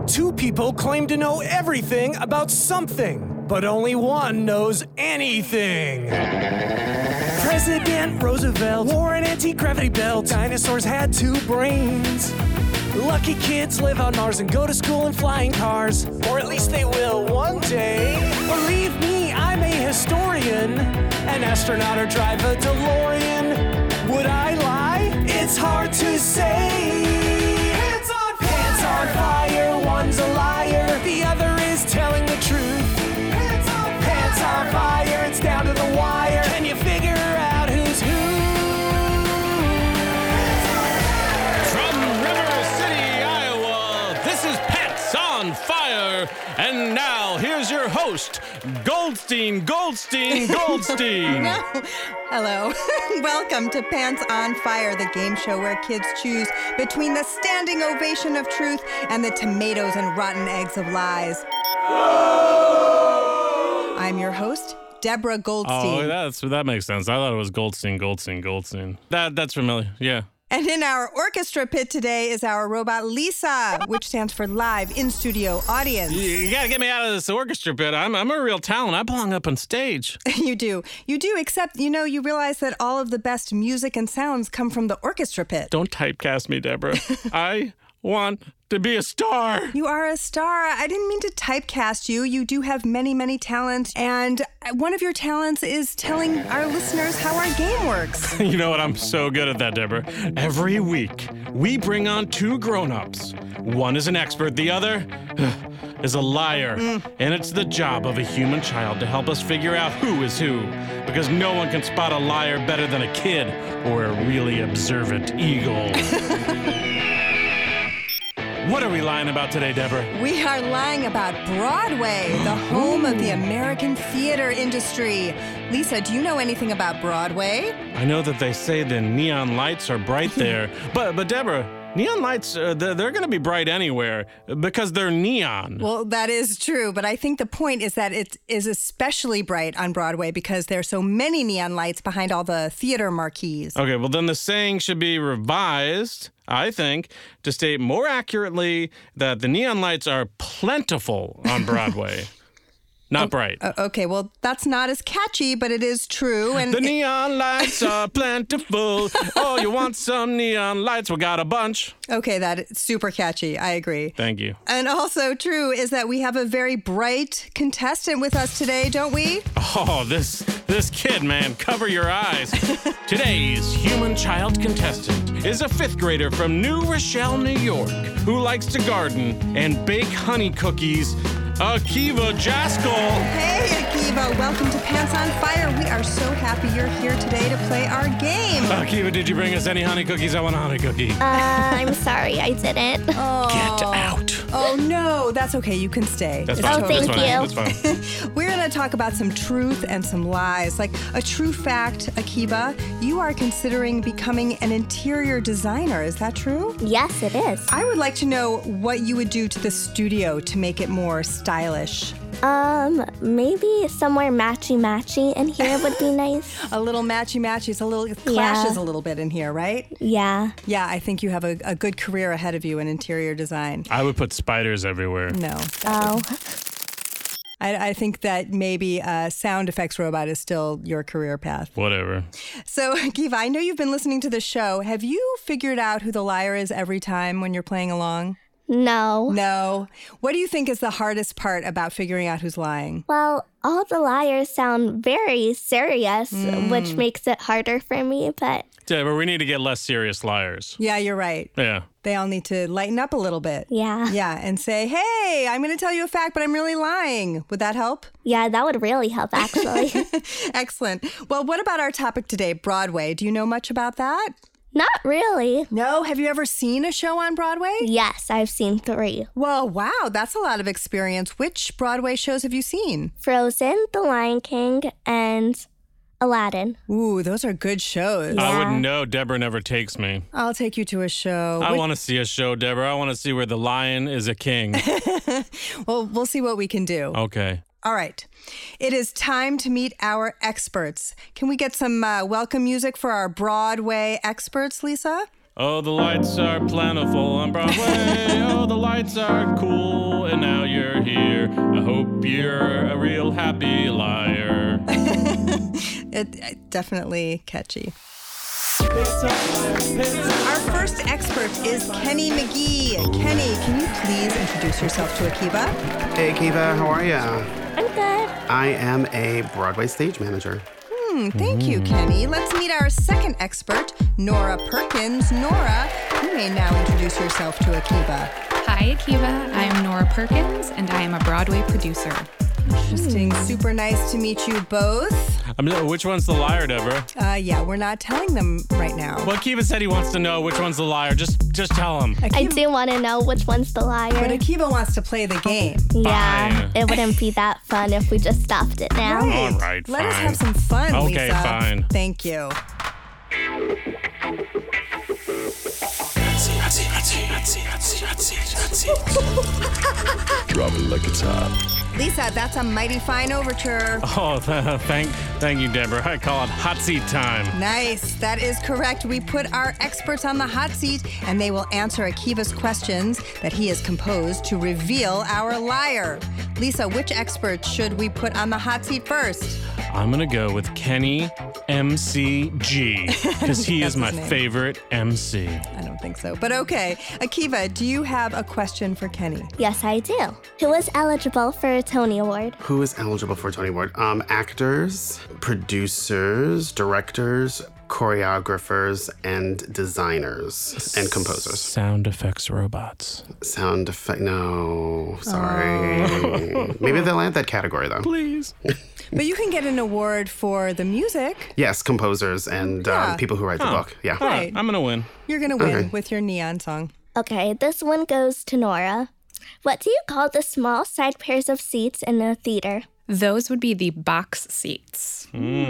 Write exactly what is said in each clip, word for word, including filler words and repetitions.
Two people claim to know everything about something, but only one knows anything. President Roosevelt wore an anti-gravity belt. Dinosaurs had two brains. Lucky kids live on Mars and go to school in flying cars. Or at least they will one day. Believe me, I'm a historian. An astronaut or drive a DeLorean. Would I lie? It's hard to say. Pants on fire! Pants on fire, one's a liar. The other is telling the truth. Pants on fire! Pants on fire, it's down to the wire. Can you figure out who's who? Fire. And now, here's your host, Goldstein, Goldstein, Goldstein. No. Hello. Welcome to Pants on Fire, the game show where kids choose between the standing ovation of truth and the tomatoes and rotten eggs of lies. I'm your host, Deborah Goldstein. Oh, that's, that makes sense. I thought it was Goldstein, Goldstein, Goldstein. That That's familiar, yeah. And in our orchestra pit today is our robot, Lisa, which stands for Live In-Studio Audience. You, you gotta get me out of this orchestra pit. I'm, I'm a real talent. I belong up on stage. You do. You do, except, you know, you realize that all of the best music and sounds come from the orchestra pit. Don't typecast me, Deborah. I want to be a star. You are a star. I didn't mean to typecast you. You do have many, many talents. And one of your talents is telling our listeners how our game works. You know what? I'm so good at that, Deborah. Every week, we bring on two grown-ups. One is an expert. The other is a liar. Mm. And it's the job of a human child to help us figure out who is who. Because no one can spot a liar better than a kid or a really observant eagle. What are we lying about today, Deborah? We are lying about Broadway, the home of the American theater industry. Lisa, do you know anything about Broadway? I know that they say the neon lights are bright there. but, but Deborah, neon lights, uh, they're, they're going to be bright anywhere because they're neon. Well, that is true, but I think the point is that it is especially bright on Broadway because there are so many neon lights behind all the theater marquees. Okay, well then the saying should be revised, I think, to state more accurately that the neon lights are plentiful on Broadway. Not bright. Uh, okay, well, that's not as catchy, but it is true. And the it- neon lights are plentiful. Oh, you want some neon lights? We got a bunch. Okay, that's super catchy. I agree. Thank you. And also true is that we have a very bright contestant with us today, don't we? Oh, this this kid, man, cover your eyes. Today's human child contestant is a fifth grader from New Rochelle, New York, who likes to garden and bake honey cookies. Akiva Jaskol. Hey, Akiva. Welcome to Pants on Fire. We are so happy you're here today to play our game. Akiva, did you bring us any honey cookies? I want a honey cookie. Uh, I'm sorry, I didn't. Oh. Get out. Oh, no. That's okay. You can stay. That's It's fine. Oh, thank That's you. fine. That's fine. We're going to talk about some truth and some lies. Like a true fact, Akiva, you are considering becoming an interior designer. Is that true? Yes, it is. I would like to know what you would do to the studio to make it more stylish. Um, maybe somewhere matchy-matchy in here would be nice. A little matchy-matchy. It's a little, it clashes a little bit in here, right? Yeah. Yeah, I think you have a, a good career ahead of you in interior design. I would put spiders everywhere. No. Oh. I, I think that maybe uh, sound effects robot is still your career path. Whatever. So, Kiva, I know you've been listening to the show. Have you figured out who the liar is every time when you're playing along? No. No. What do you think is the hardest part about figuring out who's lying? Well, all the liars sound very serious, Mm. which makes it harder for me, but... Deborah, we need to get less serious liars. Yeah, you're right. Yeah. They all need to lighten up a little bit. Yeah. Yeah, and say, hey, I'm going to tell you a fact, but I'm really lying. Would that help? Yeah, that would really help, actually. Excellent. Well, what about our topic today, Broadway? Do you know much about that? Not really. No? Have you ever seen a show on Broadway? Yes, I've seen three. Well, wow, that's a lot of experience. Which Broadway shows have you seen? Frozen, The Lion King, and Aladdin. Ooh, those are good shows. Yeah. I wouldn't know. Deborah never takes me. I'll take you to a show. I Which- want to see a show, Deborah. I want to see where the lion is a king. Well, we'll see what we can do. Okay. All right. It is time to meet our experts. Can we get some uh, welcome music for our Broadway experts, Lisa? Oh, the lights are plentiful on Broadway. Oh, the lights are cool, and now you're here. I hope you're a real happy liar. it, it definitely catchy. Our first expert is Kenny McGee. Kenny, can you please introduce yourself to Akiva? Hey, Akiva, how are ya? I'm good. I am a Broadway stage manager. Hmm, thank you, Kenny. Let's meet our second expert, Nora Perkins. Nora, you may now introduce yourself to Akiva. Hi, Akiva. I am Nora Perkins, and I am a Broadway producer. Interesting. Super nice to meet you both. I'm, which one's the liar, Deborah? Uh, yeah, we're not telling them right now. Well, Akiva said he wants to know which one's the liar. Just just tell him. Akiva, I do want to know which one's the liar. But Akiva wants to play the game. Yeah, Fine. it wouldn't be that fun if we just stopped it now. Right. All right, Let us fine. have some fun, Okay, Lisa. fine. Thank you. Drop it like it's hot. Lisa, that's a mighty fine overture. Oh, thank, thank you, Deborah. I call it hot seat time. Nice. That is correct. We put our experts on the hot seat, and they will answer Akiva's questions that he has composed to reveal our liar. Lisa, which expert should we put on the hot seat first? I'm going to go with Kenny M C G because he is That's my his name. favorite M C. I don't think so, but okay. Akiva, do you have a question for Kenny? Yes, I do. Who is eligible for a Tony Award? Who is eligible for a Tony Award? Um, actors, producers, directors, choreographers, and designers and composers. Sound effects robots. Sound effect? No, sorry. Maybe they'll add that category though. Please. But you can get an award for the music. Yes, composers and Yeah. um, people who write the Huh. book. Yeah. Right. I'm going to win. You're going to win Okay. with your neon song. Okay, this one goes to Nora. What do you call the small side pairs of seats in a theater? Those would be the box seats.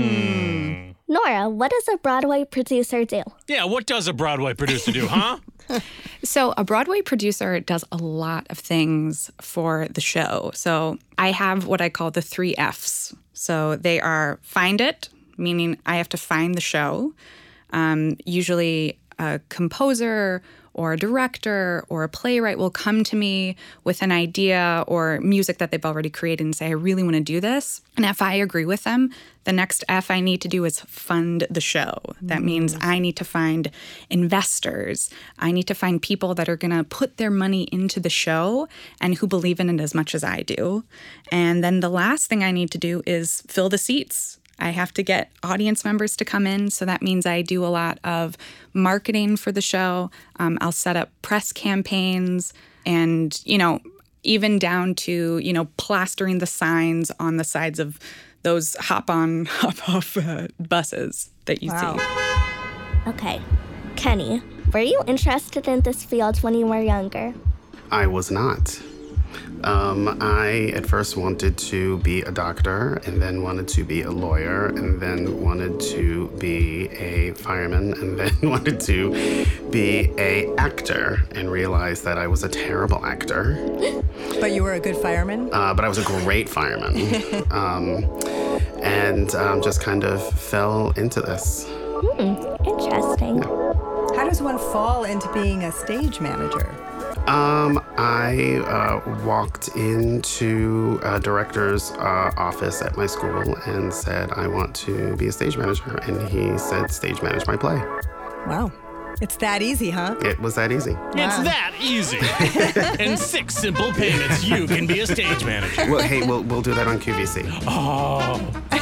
Nora, what does a Broadway producer do? Yeah, what does a Broadway producer do, huh? So a Broadway producer does a lot of things for the show. So I have what I call the three F's. So they are find it, meaning I have to find the show. Um, usually a composer or a director or a playwright will come to me with an idea or music that they've already created and say, I really want to do this. And if I agree with them, the next F I need to do is fund the show. That means I need to find investors. I need to find people that are going to put their money into the show and who believe in it as much as I do. And then the last thing I need to do is fill the seats. I have to get audience members to come in. So that means I do a lot of marketing for the show. Um, I'll set up press campaigns and, you know, even down to, you know, plastering the signs on the sides of those hop-on, hop-off uh, buses that you Wow. see. Okay, Kenny, were you interested in this field when you were younger? I was not. Um, I at first wanted to be a doctor and then wanted to be a lawyer and then wanted to be a fireman and then wanted to be a actor and realized that I was a terrible actor. But you were a good fireman? Uh, but I was a great fireman. um, and um, just kind of fell into this. Hmm, interesting. How does one fall into being a stage manager? Um, I uh, walked into a director's uh, office at my school and said, I want to be a stage manager. And he said, stage manage my play. Wow. It's that easy, huh? It was that easy. It's that easy. In six simple payments, you can be a stage manager. Well, hey, we'll, we'll do that on Q V C. Oh.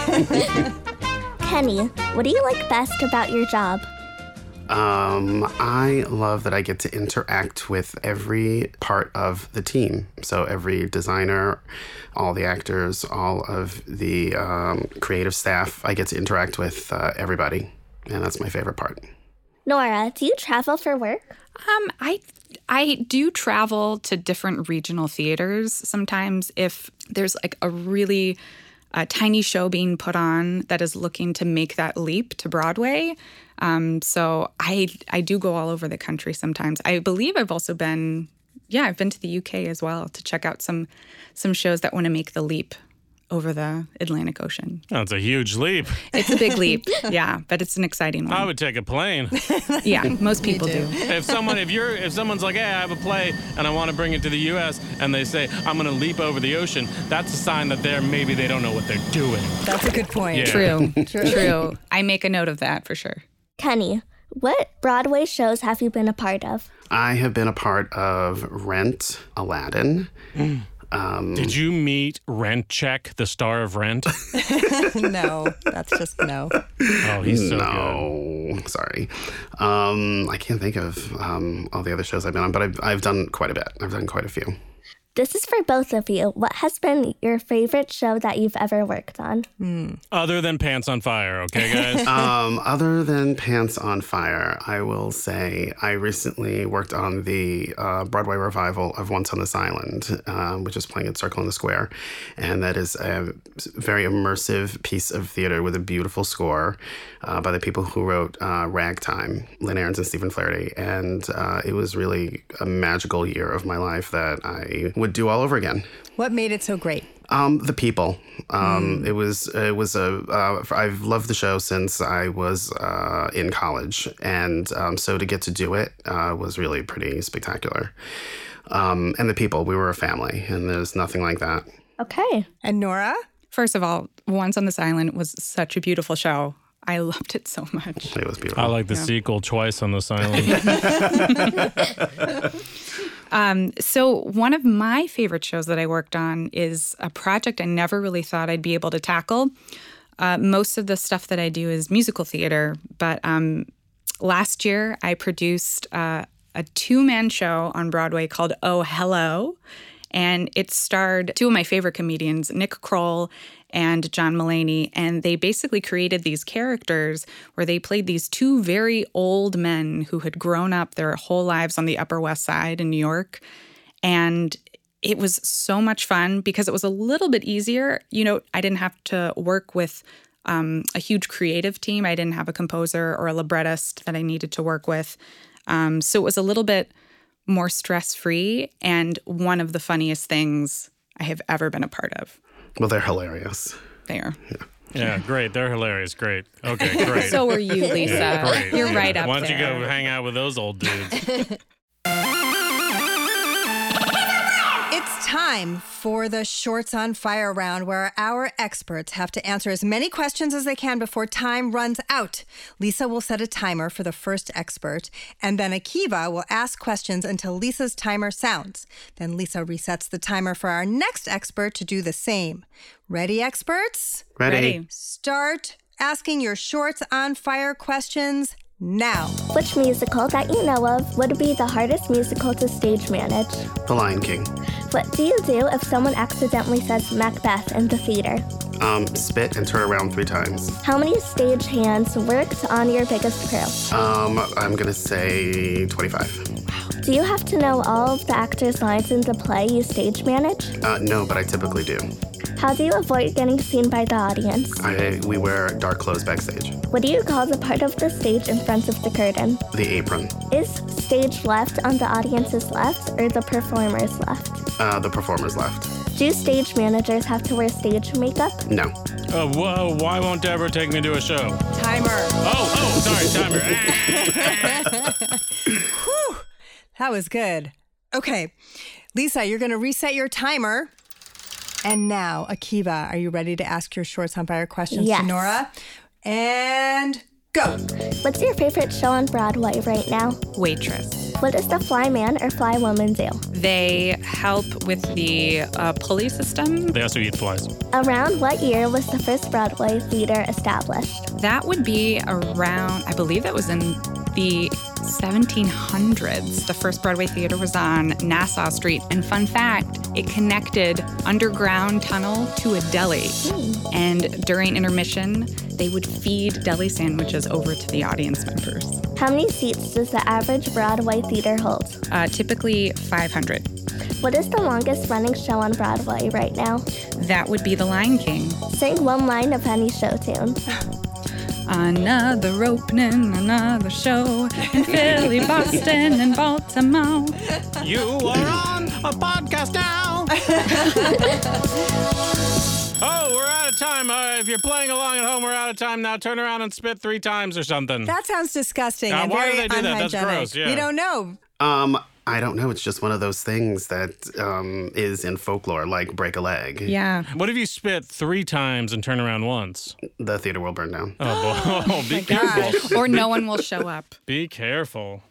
Kenny, what do you like best about your job? Um, I love that I get to interact with every part of the team. So every designer, all the actors, all of the um, creative staff, I get to interact with uh, everybody. And that's my favorite part. Nora, do you travel for work? Um, I I do travel to different regional theaters sometimes if there's like a really uh, tiny show being put on that is looking to make that leap to Broadway. Um, so I I do go all over the country sometimes. I believe I've also been, yeah, I've been to the U K as well to check out some some shows that want to make the leap over the Atlantic Ocean. That's a huge leap. It's a big leap, yeah, but it's an exciting one. I would take a plane. Yeah, most people do. If someone, if you're, if someone's like, hey, I have a play and I want to bring it to the U S and they say, I'm going to leap over the ocean, that's a sign that they're, maybe they don't know what they're doing. That's a good point. Yeah. True, true, true. I make a note of that for sure. Kenny, what Broadway shows have you been a part of? I have been a part of Rent, Aladdin. Mm. Um, Did you meet Rent Check, the star of Rent? No, that's just no. Oh, he's so no, good. sorry. Um, I can't think of um, all the other shows I've been on, but I've, I've done quite a bit. I've done quite a few. This is for both of you. What has been your favorite show that you've ever worked on? Mm. Other than Pants on Fire, okay, guys? um, other than Pants on Fire, I will say I recently worked on the uh, Broadway revival of Once on This Island, um, which is playing at Circle in the Square. And that is a very immersive piece of theater with a beautiful score uh, by the people who wrote uh, Ragtime, Lynn Ahrens and Stephen Flaherty. And uh, it was really a magical year of my life that I would do all over again. What made it so great? Um, the people. Um, mm. It was it was a. Uh, I've loved the show since I was uh, in college, and um, so to get to do it uh, was really pretty spectacular. Um, and the people, we were a family, and there's nothing like that. Okay. And Nora? First of all, Once on This Island was such a beautiful show. I loved it so much. It was beautiful. I like the yeah. sequel, Twice on This Island. um, so one of my favorite shows that I worked on is a project I never really thought I'd be able to tackle. Uh, most of the stuff that I do is musical theater, but um, last year I produced uh, a two-man show on Broadway called Oh, Hello! And it starred two of my favorite comedians, Nick Kroll and John Mulaney, and they basically created these characters where they played these two very old men who had grown up their whole lives on the Upper West Side in New York. And it was so much fun because it was a little bit easier. You know, I didn't have to work with um, a huge creative team. I didn't have a composer or a librettist that I needed to work with. Um, so it was a little bit more stress-free and one of the funniest things I have ever been a part of. Well, they're hilarious. They are. Yeah. Yeah, great. They're hilarious. Great. Okay, great. So are you, Lisa. Yeah, great. You're right up there. Why don't you go hang out with those old dudes? It's time for the Shorts on Fire round, where our experts have to answer as many questions as they can before time runs out. Lisa will set a timer for the first expert, and then Akiva will ask questions until Lisa's timer sounds. Then Lisa resets the timer for our next expert to do the same. Ready, experts? Ready. Ready. Start asking your Shorts on Fire questions now. Which musical that you know of would be the hardest musical to stage manage? The Lion King. What do you do if someone accidentally says Macbeth in the theater? Um, spit and turn around three times. How many stage hands worked on your biggest crew? Um, I'm gonna say twenty-five. Do you have to know all of the actors' lines in the play you stage manage? Uh, no, but I typically do. How do you avoid getting seen by the audience? I, we wear dark clothes backstage. What do you call the part of the stage in front of the curtain? The apron. Is stage left on the audience's left or the performer's left? Uh, the performer's left. Do stage managers have to wear stage makeup? No. Oh, whoa, why won't Deborah take me to a show? Timer. Oh, oh, sorry, timer. Whew, that was good. Okay, Lisa, you're going to reset your timer. And now, Akiva, are you ready to ask your Shorts on Fire questions yes. to Nora? And go. What's your favorite show on Broadway right now? Waitress. What does the flyman or flywoman do? They help with the uh, pulley system. They also eat flies. Around what year was the first Broadway theater established? That would be around, I believe that was in the seventeen hundreds. The first Broadway theater was on Nassau Street. And fun fact, it connected underground tunnel to a deli. Mm. And during intermission, they would feed deli sandwiches over to the audience members. How many seats does the average Broadway theater hold? Uh, typically five hundred. What is the longest running show on Broadway right now? That would be The Lion King. Sing one line of any show tune. Another opening, another show in Philly, Boston, and Baltimore. You are on a podcast now. Oh, if you're playing along at home, we're out of time now. Turn around and spit three times or something. That sounds disgusting. Uh, and why do very they do that? That's unhygienic. gross, yeah. We don't know. Um, I don't know. It's just one of those things that um, is in folklore, like break a leg. Yeah. What if you spit three times and turn around once? The theater will burn down. Oh, boy. Be gosh. careful. Or no one will show up. Be careful.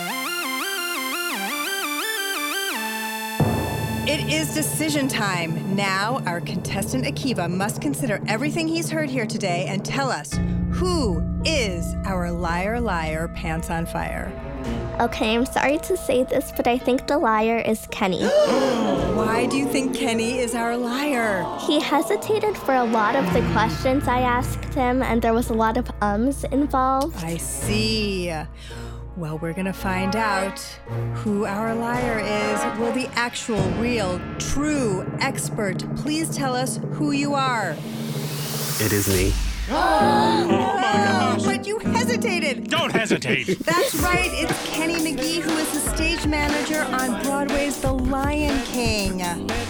It is decision time. Now, our contestant Akiva must consider everything he's heard here today and tell us who is our liar, liar, pants on fire. Okay, I'm sorry to say this, but I think the liar is Kenny. Why do you think Kenny is our liar? He hesitated for a lot of the questions I asked him, and there was a lot of ums involved. I see. Well, we're gonna find out who our liar is. Will the actual, real, true expert please tell us who you are? It is me. Oh, my gosh. But you hesitated. Don't hesitate. That's right. It's Kenny McGee, who is the stage manager on Broadway's The Lion King.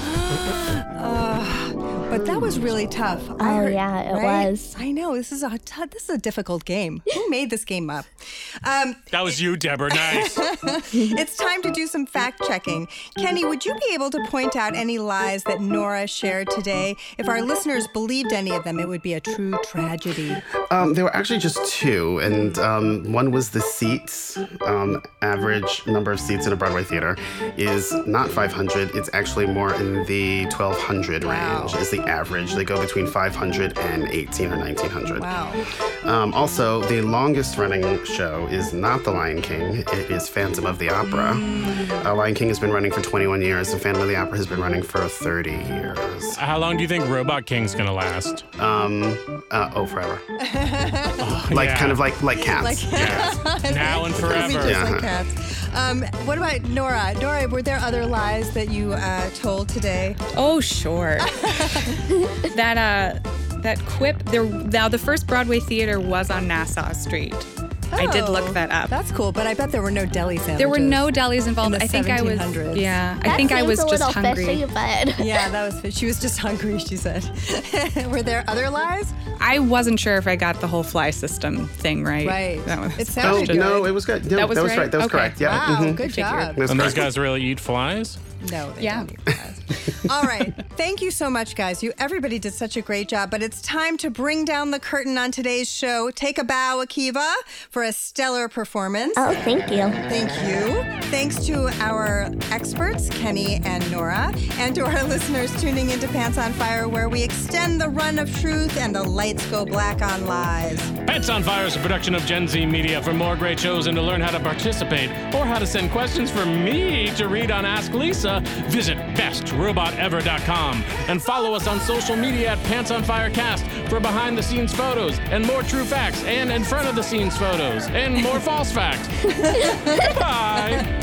uh, but that was really tough. I Oh, heard- yeah, it right? was. I know. This is a t- this is a difficult game. Who made this game up? Um, That was you, Deborah. Nice. it's time to do some fact checking. Kenny, would you be able to point out any lies that Nora shared today? If our listeners believed any of them, it would be a true tragedy. Um, there were actually just two, and um, one was the seats. Um, average number of seats in a Broadway theater is not five hundred. It's actually more in the twelve hundred Wow. range is the average. They go between five hundred and eighteen or nineteen hundred. Wow. Um, also, the longest running show is not The Lion King. It is Phantom of the Opera. Uh, Lion King has been running for twenty-one years, and Phantom of the Opera has been running for thirty years. How long do you think Robot King's gonna last? Um, uh, oh, forever. like yeah. kind of like like cats. Like- Yeah. Now and It'll be forever. just Yeah. like cats. Um, what about Nora? Nora, were there other lies that you uh, told today? Oh, sure. that uh, that quip. There. Now, the first Broadway theater was on Nassau Street. I did look Oh, that up. That's cool, but I bet there were no deli sandwiches. There were no delis involved. In the I think I was. seventeen hundreds. Yeah. I That think I seems was a just little hungry. fishy, but Yeah, that was. She was just hungry. She said. Were there other lies? I wasn't sure if I got the whole fly system thing right. Right. That was It Oh, sounded good. no, it was good. No, That was right? right. That was Okay. correct. Yeah. Wow, mhm. good Figured. job. That was And those correct. guys really eat flies? No, they Yeah. don't eat flies. All right. Thank you so much, guys. You everybody did such a great job, but it's time to bring down the curtain on today's show. Take a bow, Akiva, for a stellar performance. oh, thank you. Thank you. Thanks to our experts, Kenny and Nora, and to our listeners tuning into Pants on Fire, where we extend the run of truth and the lights go black on lies. Pants on Fire is a production of Gen Z Media. For more great shows and to learn how to participate or how to send questions for me to read on Ask Lisa, visit best robot ever dot com and follow us on social media at Pants on Fire Cast for behind the scenes photos and more true facts and in front of the scenes photos and more false facts. Bye.